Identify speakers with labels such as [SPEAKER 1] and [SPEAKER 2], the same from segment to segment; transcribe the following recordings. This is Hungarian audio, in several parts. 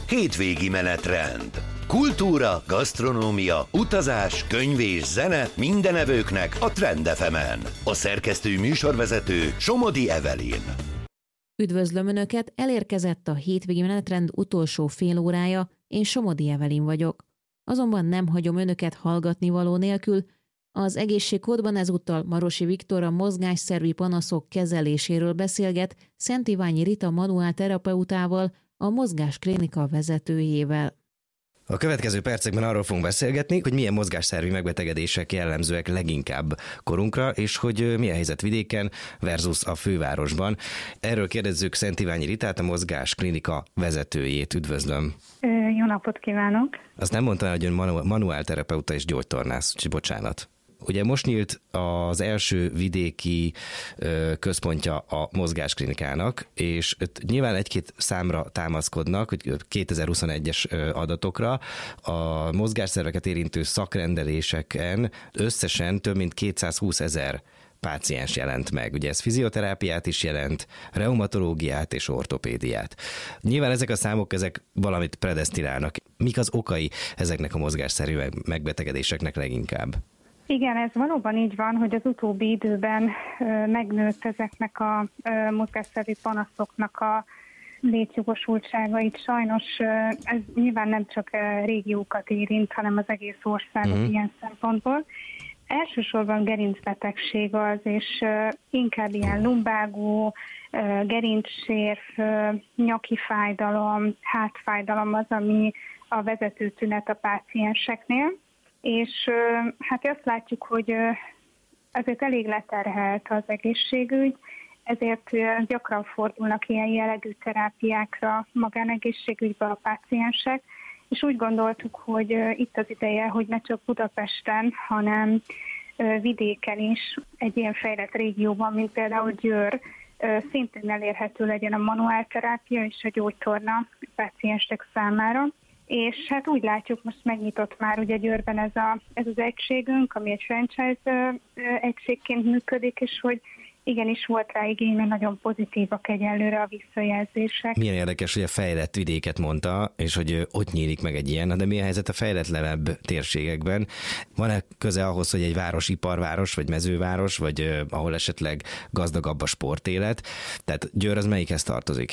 [SPEAKER 1] hétvégi menetrend. Kultúra, gasztronómia, utazás, könyv és zene minden evőknek a Trend FM-en. A szerkesztő műsorvezető Somodi Evelyn.
[SPEAKER 2] Üdvözlöm Önöket, elérkezett a hétvégi menetrend utolsó fél órája, én Somodi Evelyn vagyok. Azonban nem hagyom Önöket hallgatnivaló nélkül, az egészségkódban ezúttal Marosi Viktor a mozgásszervi panaszok kezeléséről beszélget Szent Iványi Rita manuálterapeutával, a Mozgásklinika vezetőjével.
[SPEAKER 3] A következő percekben arról fogunk beszélgetni, hogy milyen mozgásszervi megbetegedések jellemzőek leginkább korunkra, és hogy milyen helyzet vidéken versus a fővárosban. Erről kérdezzük Szent Iványi Ritát, a Mozgásklinika vezetőjét. Üdvözlöm!
[SPEAKER 4] Jó napot kívánok!
[SPEAKER 3] Azt nem mondtam, hogy ön manuálterapeuta és gyógytornász, bocsánat. Ugye most nyílt az első vidéki központja a Mozgásklinikának, és nyilván egy-két számra támaszkodnak, hogy 2021-es adatokra a mozgásszerveket érintő szakrendeléseken összesen több mint 220 000 páciens jelent meg. Ugye ez fizioterápiát is jelent, reumatológiát és ortopédiát. Nyilván ezek a számok, ezek valamit predesztinálnak. Mik az okai ezeknek a mozgásszerű megbetegedéseknek leginkább?
[SPEAKER 4] Igen, ez valóban így van, hogy az utóbbi időben megnőtt ezeknek a mozgásszervi panaszoknak a létjogosultságait. Sajnos ez nyilván nem csak régiókat érint, hanem az egész országot ilyen szempontból. Elsősorban gerincbetegség az, és inkább ilyen lumbágó, gerincsérv, nyaki fájdalom, hátfájdalom az, ami a vezető tünet a pácienseknél. És hát azt látjuk, hogy azért elég leterhelt az egészségügy, ezért gyakran fordulnak ilyen jellegű terápiákra magánegészségügybe a páciensek, és úgy gondoltuk, hogy itt az ideje, hogy ne csak Budapesten, hanem vidéken is, egy ilyen fejlett régióban, mint például Győr, szintén elérhető legyen a manuálterápia és a gyógytorna páciensek számára. És hát úgy látjuk, most megnyitott már ugye Győrben ez az egységünk, ami egy franchise egységként működik, és hogy igenis volt rá igény, mert nagyon pozitívak egyelőre a visszajelzések.
[SPEAKER 3] Milyen érdekes, hogy a fejlett vidéket mondta, és hogy ott nyílik meg egy ilyen, de milyen helyzet a fejletlenebb térségekben? Van-e köze ahhoz, hogy egy város iparváros, vagy mezőváros, vagy ahol esetleg gazdagabb a sportélet? Tehát Győr az melyikhez tartozik?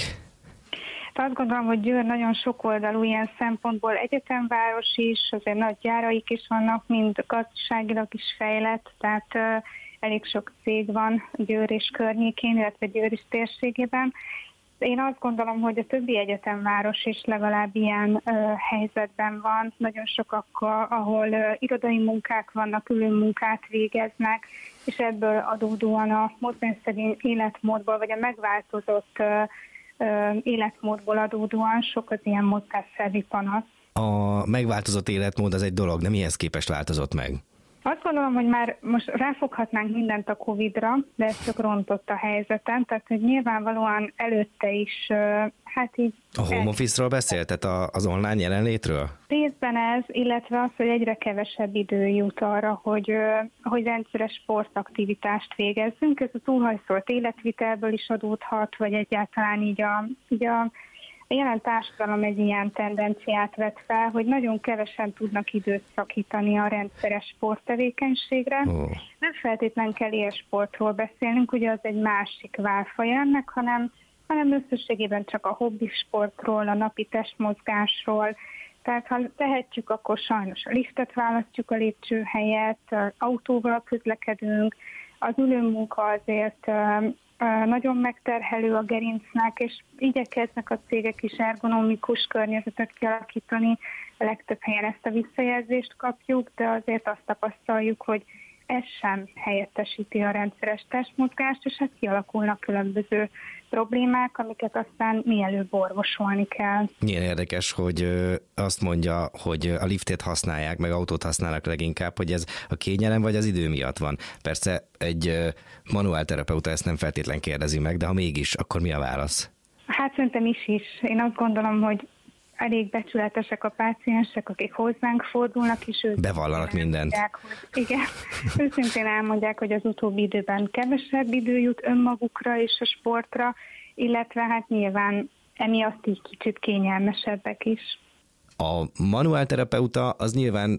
[SPEAKER 4] Azt gondolom, hogy Győr nagyon sokoldalú ilyen szempontból, egyetemváros is, azért nagy gyáraik is vannak, mind gazdaságilag is fejlett, tehát elég sok cég van Győr és környékén, illetve Győr is térségében. Én azt gondolom, hogy a többi egyetemváros is legalább ilyen helyzetben van. Nagyon sokak, ahol irodai munkák vannak, ülőmunkát végeznek, és ebből adódóan a mozgásszerű életmódból, vagy a megváltozott életmódból adódóan sok az ilyen mozgásszervi panasz.
[SPEAKER 3] A megváltozott életmód az egy dolog, de mihez képest változott meg?
[SPEAKER 4] Azt gondolom, hogy már most ráfoghatnánk mindent a Covid-ra, de ez csak rontott a helyzeten, tehát hogy nyilvánvalóan előtte is, hát így...
[SPEAKER 3] A home office-ról beszélt, tehát az online jelenlétről?
[SPEAKER 4] Részben ez, illetve az, hogy egyre kevesebb idő jut arra, hogy rendszeres sportaktivitást végezzünk. Ez a túlhajszolt életvitelből is adódhat, vagy egyáltalán így a jelen társadalom egy ilyen tendenciát vett fel, hogy nagyon kevesen tudnak időt szakítani a rendszeres sporttevékenységre. Nem feltétlenül kell élsportról beszélnünk, ugye az egy másik válfaja ennek, hanem összességében csak a hobbisportról, a napi testmozgásról. Tehát ha tehetjük, akkor sajnos a liftet választjuk a lépcső helyett, autóval közlekedünk, az ülőmunka azért nagyon megterhelő a gerincnek, és igyekeznek a cégek is ergonomikus környezetet kialakítani. A legtöbb helyen ezt a visszajelzést kapjuk, de azért azt tapasztaljuk, hogy ez sem helyettesíti a rendszeres testmozgást, és hát kialakulnak különböző problémák, amiket aztán mielőbb orvosolni kell.
[SPEAKER 3] Milyen érdekes, hogy azt mondja, hogy a liftet használják, meg autót használnak leginkább, hogy ez a kényelem vagy az idő miatt van. Persze egy manuálterapeuta ezt nem feltétlen kérdezi meg, de ha mégis, akkor mi a válasz?
[SPEAKER 4] Hát szerintem is. Én azt gondolom, hogy elég becsületesek a páciensek, akik hozzánk fordulnak, és ők
[SPEAKER 3] bevallanak mindent.
[SPEAKER 4] Őszintén elmondják, hogy az utóbbi időben kevesebb idő jut önmagukra és a sportra, illetve hát nyilván emiatt így kicsit kényelmesebbek is.
[SPEAKER 3] A manuálterapeuta az nyilván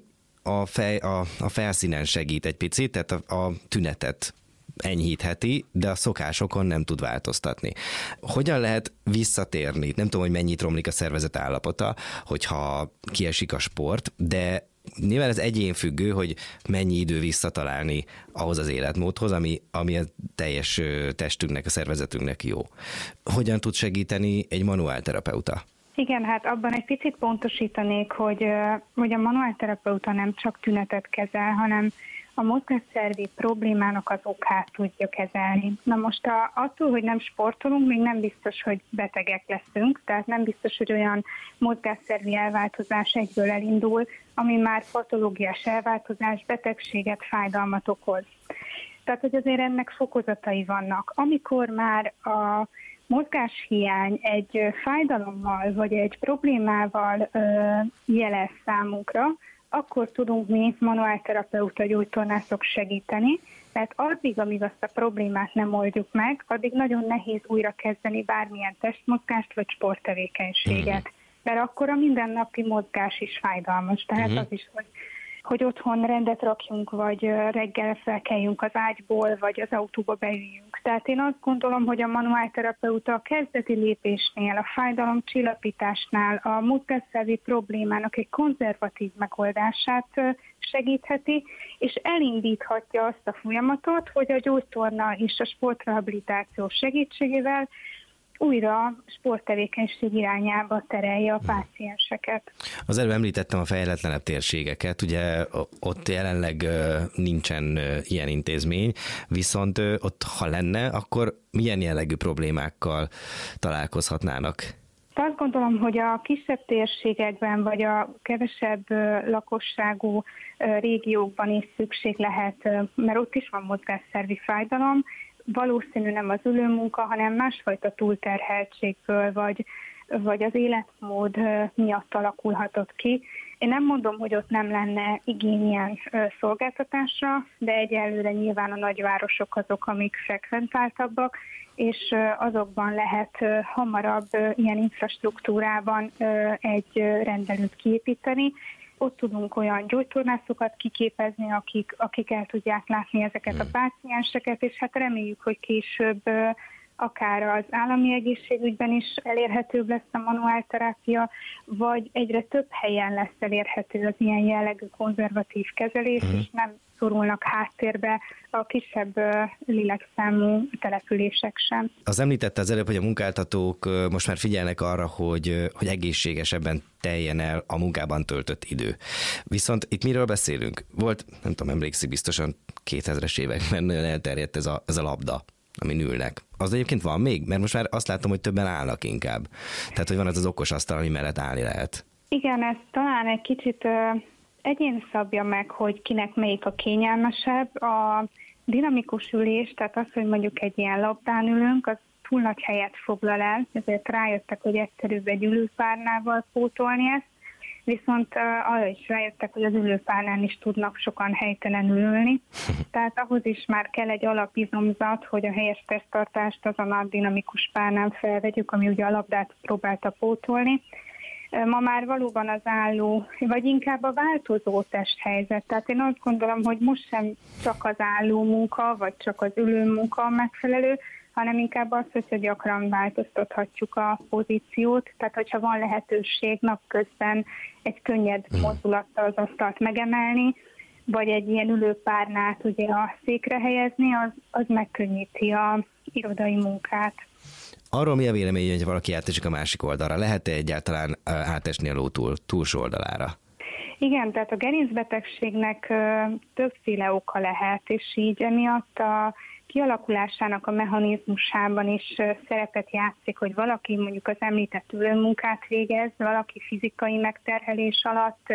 [SPEAKER 3] a felszínen segít egy picit, tehát a tünetet enyhítheti, de a szokásokon nem tud változtatni. Hogyan lehet visszatérni? Nem tudom, hogy mennyit romlik a szervezet állapota, hogyha kiesik a sport, de nyilván ez egyénfüggő, hogy mennyi idő visszatalálni ahhoz az életmódhoz, ami a teljes testünknek, a szervezetünknek jó. Hogyan tud segíteni egy manuálterapeuta?
[SPEAKER 4] Igen, hát abban egy picit pontosítanék, hogy a manuálterapeuta nem csak tünetet kezel, hanem a mozgásszervi problémának az okát tudja kezelni. Na most attól, hogy nem sportolunk, még nem biztos, hogy betegek leszünk, tehát nem biztos, hogy olyan mozgásszervi elváltozás egyből elindul, ami már patológiás elváltozás, betegséget, fájdalmat okoz. Tehát, hogy azért ennek fokozatai vannak. Amikor már a mozgáshiány egy fájdalommal vagy egy problémával jelez számunkra, akkor tudunk mi manuálterapeuta gyógytornászok segíteni, mert addig, amíg azt a problémát nem oldjuk meg, addig nagyon nehéz újra kezdeni bármilyen testmozgást vagy sporttevékenységet. Mert akkor a mindennapi mozgás is fájdalmas. Tehát az is, hogy otthon rendet rakjunk, vagy reggel felkeljünk az ágyból, vagy az autóba beüljünk. Tehát én azt gondolom, hogy a manuálterapeuta a kezdeti lépésnél, a fájdalomcsillapításnál, a mozgásszervi problémának egy konzervatív megoldását segítheti, és elindíthatja azt a folyamatot, hogy a gyógytorna és a sportrehabilitáció segítségével újra sporttevékenység irányába terelje a pácienseket.
[SPEAKER 3] Az előbb említettem a fejletlenebb térségeket, ugye ott jelenleg nincsen ilyen intézmény, viszont ott, ha lenne, akkor milyen jellegű problémákkal találkozhatnának?
[SPEAKER 4] Azt gondolom, hogy a kisebb térségekben, vagy a kevesebb lakosságú régiókban is szükség lehet, mert ott is van mozgásszervi fájdalom, valószínű nem az ülőmunka, hanem másfajta túlterheltségből, vagy az életmód miatt alakulhatott ki. Én nem mondom, hogy ott nem lenne igény ilyen szolgáltatásra, de egyelőre nyilván a nagyvárosok azok, amik frekventáltabbak, és azokban lehet hamarabb ilyen infrastruktúrában egy rendelőt kiépíteni. Ott tudunk olyan gyógytornászokat kiképezni, akik el tudják látni ezeket a pácienseket, és hát reméljük, hogy később akár az állami egészségügyben is elérhetőbb lesz a manuálterápia, vagy egyre több helyen lesz elérhető az ilyen jellegű konzervatív kezelés, és nem szorulnak háttérbe a kisebb lélekszámú települések sem.
[SPEAKER 3] Az említette az előbb, hogy a munkáltatók most már figyelnek arra, hogy egészségesebben teljen el a munkában töltött idő. Viszont itt miről beszélünk? Volt, nem tudom, emlékszik biztosan 2000-es években nagyon elterjedt ez a labda, amin ülnek. Az egyébként van még? Mert most már azt látom, hogy többen állnak inkább. Tehát, hogy van az okos asztal, ami mellett állni lehet.
[SPEAKER 4] Igen, ez talán egy kicsit egyén szabja meg, hogy kinek melyik a kényelmesebb. A dinamikus ülés, tehát az, hogy mondjuk egy ilyen labdán ülünk, az túl nagy helyet foglal el, ezért rájöttek, hogy egyszerűbb egy ülőpárnával pótolni ezt, viszont arra is rájöttek, hogy az ülőpárnán is tudnak sokan helytelenül ülni. Tehát ahhoz is már kell egy alapizomzat, hogy a helyes testtartást azon a dinamikus párnán felvegyük, ami ugye a labdát próbálta pótolni. Ma már valóban az álló, vagy inkább a változó testhelyzet. Tehát én azt gondolom, hogy most sem csak az álló munka, vagy csak az ülő munka megfelelő, hanem inkább az, hogy gyakran változtathatjuk a pozíciót. Tehát, hogyha van lehetőség napközben egy könnyed mozdulattal az asztalt megemelni, vagy egy ilyen ülőpárnát ugye a székre helyezni, az megkönnyíti a irodai munkát.
[SPEAKER 3] Arról mi a vélemény, hogy valaki átesik a másik oldalra? Lehet-e egyáltalán átesni a ló túlsó oldalára?
[SPEAKER 4] Igen, tehát a gerincbetegségnek többféle oka lehet, és így emiatt a kialakulásának a mechanizmusában is szerepet játszik, hogy valaki mondjuk az említett ülőmunkát végez, valaki fizikai megterhelés alatt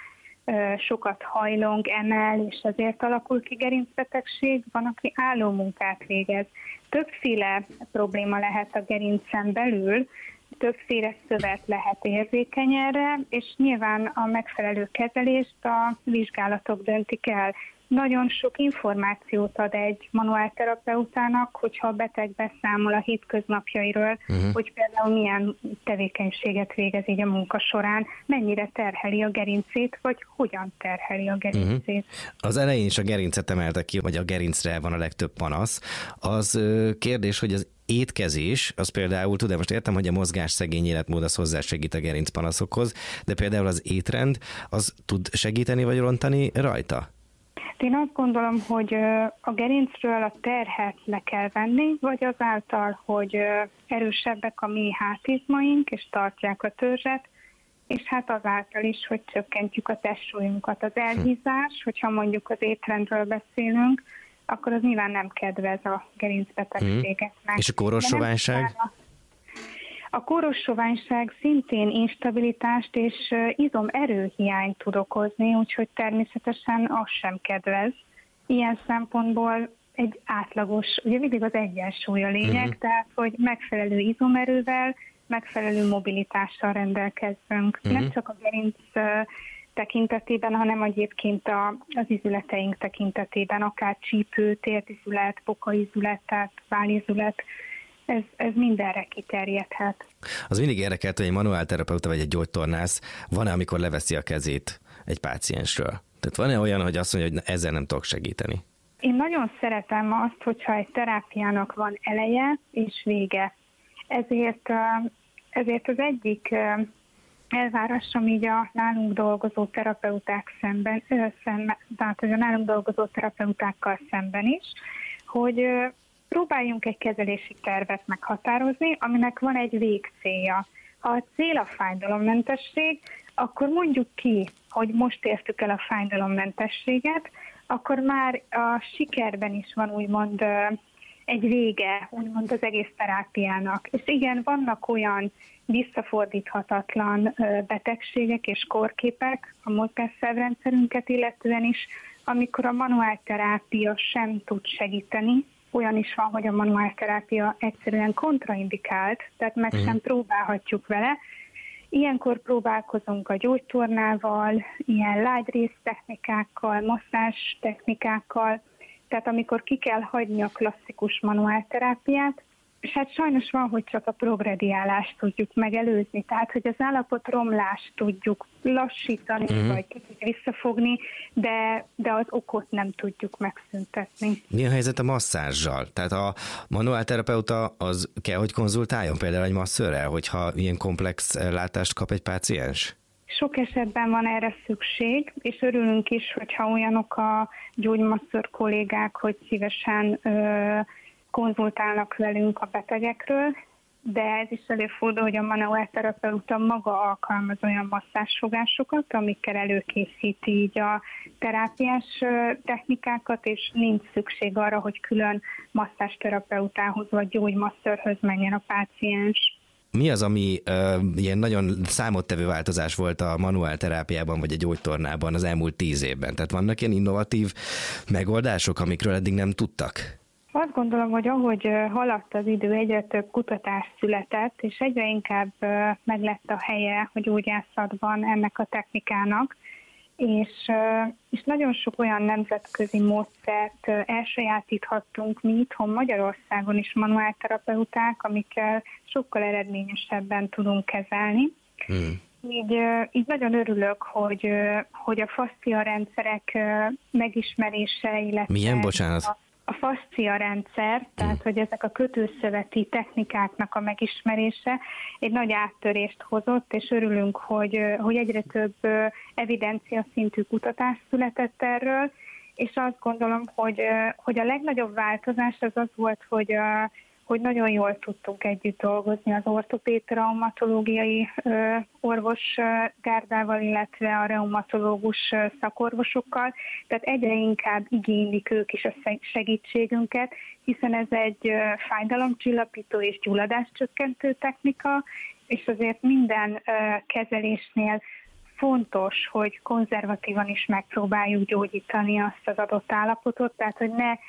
[SPEAKER 4] sokat hajlong, emel, és ezért alakul ki gerincbetegség, van, aki álló munkát végez. Többféle probléma lehet a gerincen belül, többféle szövet lehet érzékeny erre, és nyilván a megfelelő kezelést a vizsgálatok döntik el. Nagyon sok információt ad egy manuálterapeutának, hogyha a beteg beszámol a hétköznapjairól, hogy például milyen tevékenységet végez így a munka során, mennyire terheli a gerincét, vagy hogyan terheli a gerincét.
[SPEAKER 3] Az elején is a gerincet emelte ki, vagy a gerincre van a legtöbb panasz. Az kérdés, hogy az étkezés, az például, tudom, most értem, hogy a mozgásszegény életmód az hozzásegít a gerincpanaszokhoz, de például az étrend, az tud segíteni vagy rontani rajta?
[SPEAKER 4] Én azt gondolom, hogy a gerincről a terhet le kell venni, vagy azáltal, hogy erősebbek a mi hátizmaink, és tartják a törzset, és hát azáltal is, hogy csökkentjük a testsúlyunkat. Az elhízás, hogyha mondjuk az étrendről beszélünk, akkor az nyilván nem kedvez a gerincbetegségeknek.
[SPEAKER 3] És a kórossoványság?
[SPEAKER 4] A kórossoványság szintén instabilitást és izomerőhiányt tud okozni, úgyhogy természetesen az sem kedvez. Ilyen szempontból egy átlagos, ugye mindig az egyensúly a lényeg, tehát hogy megfelelő izomerővel, megfelelő mobilitással rendelkezzünk. Nem csak a gerinc tekintetében, hanem egyébként az izületeink tekintetében, akár csípő, térdizület, bokaizület, tehát vállizület, ez mindenre kiterjedhet.
[SPEAKER 3] Az mindig érdekelt, hogy egy manuálterapeuta vagy egy gyógytornász van-e, amikor leveszi a kezét egy páciensről? Tehát van-e olyan, hogy azt mondja, hogy ezzel nem tudok segíteni?
[SPEAKER 4] Én nagyon szeretem azt, hogyha egy terápiának van eleje és vége. Ezért az egyik elvárásom így a nálunk dolgozó terapeuták szemben, tehát a nálunk dolgozó terapeutákkal szemben is, hogy próbáljunk egy kezelési tervet meghatározni, aminek van egy végcélja. Ha a cél a fájdalommentesség, akkor mondjuk ki, hogy most értük el a fájdalommentességet, akkor már a sikerben is van úgymond egy vége, úgymond az egész terápiának. És igen, vannak olyan visszafordíthatatlan betegségek és kórképek a mozgásszervrendszerünket illetően is, amikor a manuálterápia sem tud segíteni. Olyan is van, hogy a manuálterápia egyszerűen kontraindikált, tehát meg sem próbálhatjuk vele. Ilyenkor próbálkozunk a gyógytornával, ilyen lágyrész technikákkal, masszázs technikákkal, tehát amikor ki kell hagyni a klasszikus manuálterápiát, és hát sajnos van, hogy csak a progrediálást tudjuk megelőzni, tehát hogy az állapotromlást tudjuk lassítani, vagy kicsit visszafogni, de az okot nem tudjuk megszüntetni.
[SPEAKER 3] Mi a helyzet a masszázsal? Tehát a manuálterapeuta az kell, hogy konzultáljon például egy masszörrel, hogyha ilyen komplex látást kap egy páciens?
[SPEAKER 4] Sok esetben van erre szükség, és örülünk is, hogyha olyanok a gyógymasször kollégák, hogy szívesen konzultálnak velünk a betegekről, de ez is előfordul, hogy a manuálterapeuta maga alkalmaz olyan masszázsfogásokat, amikkel előkészíti így a terápiás technikákat, és nincs szükség arra, hogy külön masszázsterapeutához vagy gyógymasszörhöz menjen a páciens.
[SPEAKER 3] Mi az, ami ilyen nagyon számottevő változás volt a manuálterápiában vagy a gyógytornában az elmúlt 10 évben? Tehát vannak ilyen innovatív megoldások, amikről eddig nem tudtak?
[SPEAKER 4] Azt gondolom, hogy ahogy haladt az idő, egyre több kutatás született, és egyre inkább meglett a helye a gyógyászatban ennek a technikának, és nagyon sok olyan nemzetközi módszert elsajátíthattunk mi itthon Magyarországon is manuálterapeuták, amikkel sokkal eredményesebben tudunk kezelni. Így nagyon örülök, hogy a faszcia rendszerek megismerése, illetve...
[SPEAKER 3] Milyen, bocsánat?
[SPEAKER 4] A faszcia rendszer, tehát hogy ezek a kötőszöveti technikáknak a megismerése egy nagy áttörést hozott, és örülünk, hogy egyre több evidencia szintű kutatás született erről, és azt gondolom, hogy a legnagyobb változás az volt, hogy nagyon jól tudtunk együtt dolgozni az ortopéd traumatológiai orvosgárdával, illetve a reumatológus szakorvosokkal, tehát egyre inkább igénylik ők is a segítségünket, hiszen ez egy fájdalomcsillapító és gyulladáscsökkentő technika, és azért minden kezelésnél fontos, hogy konzervatívan is megpróbáljuk gyógyítani azt az adott állapotot, tehát hogy ne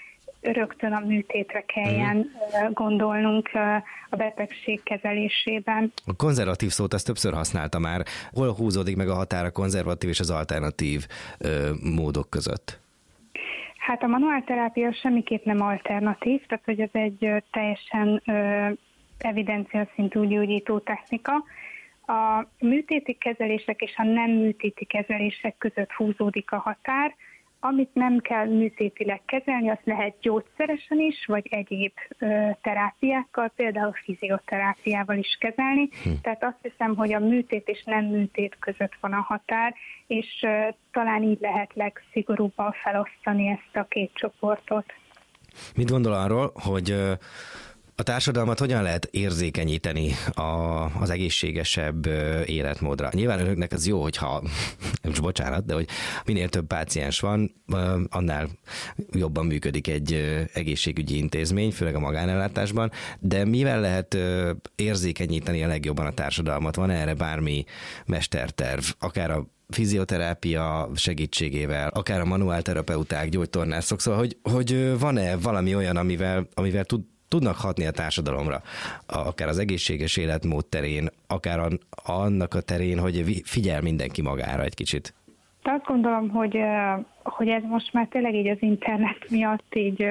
[SPEAKER 4] rögtön a műtétre kelljen gondolnunk a betegség kezelésében.
[SPEAKER 3] A konzervatív szót azt többször használta már. Hol húzódik meg a határ a konzervatív és az alternatív módok között?
[SPEAKER 4] Hát a manuálterápia semmiképp nem alternatív, tehát hogy ez egy teljesen evidenciaszintű gyógyító technika. A műtéti kezelések és a nem műtéti kezelések között húzódik a határ. Amit nem kell műtétileg kezelni, azt lehet gyógyszeresen is, vagy egyéb terápiákkal, például fizioterápiával is kezelni. Tehát azt hiszem, hogy a műtét és nem műtét között van a határ, és talán így lehet legszigorúbban felosztani ezt a két csoportot.
[SPEAKER 3] Mit gondol arról, hogy a társadalmat hogyan lehet érzékenyíteni az egészségesebb életmódra? Nyilván önöknek az jó, hogyha, bocsánat, de hogy minél több páciens van, annál jobban működik egy egészségügyi intézmény, főleg a magánellátásban, de mivel lehet érzékenyíteni a legjobban a társadalmat? Van erre bármi mesterterv, akár a fizioterápia segítségével, akár a manuálterapeuták, gyógytornászok, szóval hogy van-e valami olyan, amivel tudnak hatni a társadalomra, akár az egészséges életmód terén, akár annak a terén, hogy figyel mindenki magára egy kicsit?
[SPEAKER 4] Azt gondolom, hogy ez most már tényleg így az internet miatt így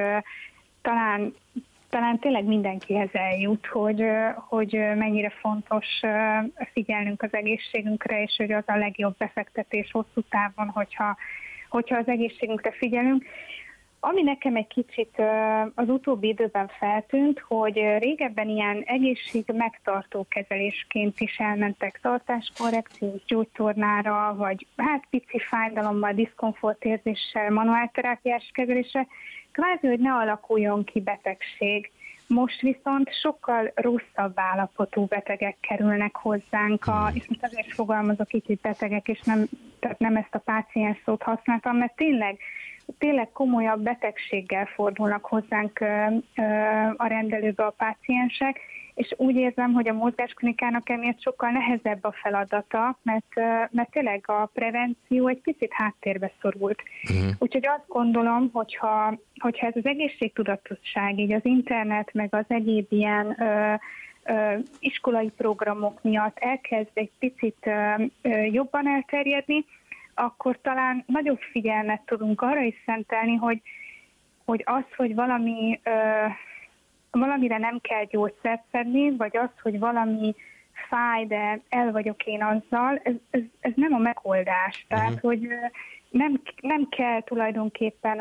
[SPEAKER 4] talán tényleg mindenkihez eljut, hogy mennyire fontos figyelnünk az egészségünkre, és hogy az a legjobb befektetés hosszú távon, hogyha az egészségünkre figyelünk. Ami nekem egy kicsit az utóbbi időben feltűnt, hogy régebben ilyen egészség megtartó kezelésként is elmentek tartáskorrekciós gyógytornára, vagy hát pici fájdalommal, diszkomfortérzéssel, manuálterápiás kezelésre, kvázi, hogy ne alakuljon ki betegség. Most viszont sokkal rosszabb állapotú betegek kerülnek hozzánk, és most azért fogalmazok így, hogy betegek, és nem ezt a páciens szót használtam, mert tényleg komolyabb betegséggel fordulnak hozzánk a rendelőbe a páciensek, és úgy érzem, hogy a mozgásklinikának emiatt sokkal nehezebb a feladata, mert tényleg a prevenció egy picit háttérbe szorult. Úgyhogy azt gondolom, hogyha ez az egészségtudatosság, így az internet, meg az egyéb ilyen iskolai programok miatt elkezd egy picit jobban elterjedni, akkor talán nagyobb figyelmet tudunk arra is szentelni, hogy az, hogy valamire nem kell gyógyszert szedni, vagy az, hogy valami fáj, de el vagyok én azzal, ez nem a megoldás. Tehát, hogy nem kell tulajdonképpen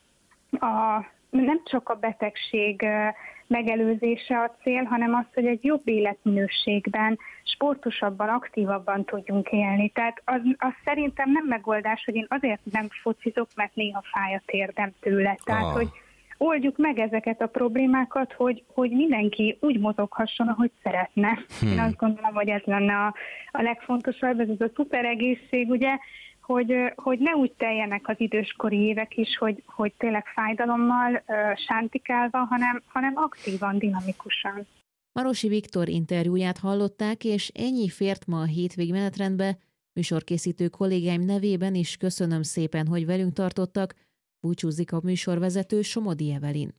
[SPEAKER 4] nem csak a betegség megelőzése a cél, hanem az, hogy egy jobb életminőségben, sportosabban, aktívabban tudjunk élni. Tehát az szerintem nem megoldás, hogy én azért nem focizok, mert néha fáj a térdem tőle. Tehát, hogy oldjuk meg ezeket a problémákat, hogy mindenki úgy mozoghasson, ahogy szeretne. Én azt gondolom, hogy ez lenne a legfontosabb, ez az a szuper egészség, ugye, hogy ne úgy teljenek az időskori évek is, hogy tényleg fájdalommal, sántikálva, hanem aktívan, dinamikusan.
[SPEAKER 2] Marosi Viktor interjúját hallották, és ennyi fért ma a hétvégi menetrendbe. Műsorkészítő kollégáim nevében is köszönöm szépen, hogy velünk tartottak. Búcsúzik a műsorvezető Somodi Evelin.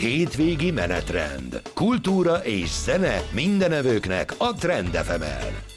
[SPEAKER 1] Hétvégi menetrend. Kultúra és zene mindenevőknek a Trend FM-en.